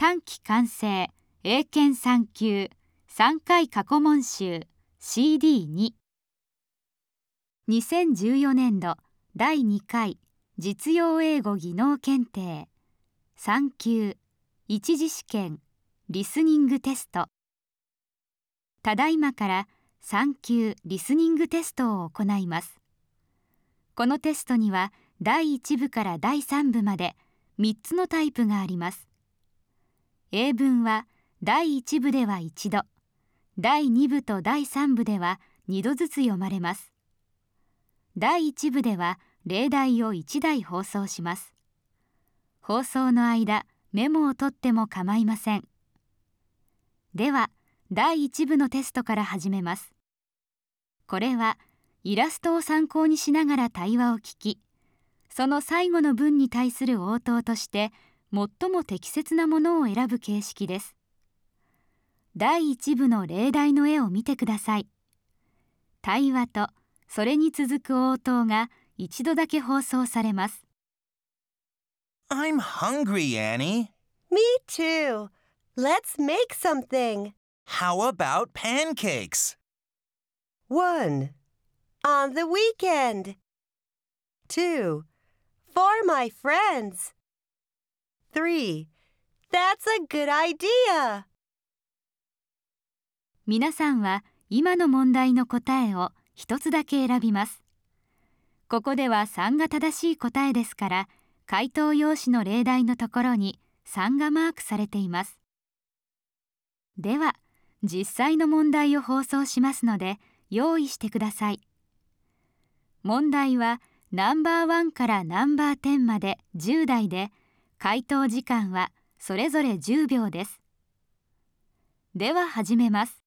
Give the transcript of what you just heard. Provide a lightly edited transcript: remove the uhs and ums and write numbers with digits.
短期完成英検3級3回過去問集 CD2 2014年度第2回実用英語技能検定3級一次試験リスニングテスト。ただいまから3級リスニングテストを行います。このテストには第1部から第3部まで3つのタイプがあります。英文は第1部では1度、第2部と第3部では2度ずつ読まれます。第1部では例題を1題放送します。放送の間、メモを取っても構いません。では、第1部のテストから始めます。これは、イラストを参考にしながら対話を聞き、その最後の文に対する応答として、最も適切なものを選ぶ形式です。第1部の例題の絵を見てください。対話と、それに続く応答が一度だけ放送されます。 I'm hungry, Annie. Me too. Let's make something. How about pancakes? 1. On the weekend. 2. For my friends. 3. That's a good idea. 皆さんは今の問題の答えを一つだけ選びます。ここでは3が正しい答えですから、回答用紙の例題のところに3がマークされています。では、実際の問題を放送しますので、用意してください。問題はナンバー1からナンバー10まで10題で、回答時間はそれぞれ10秒です。では始めます。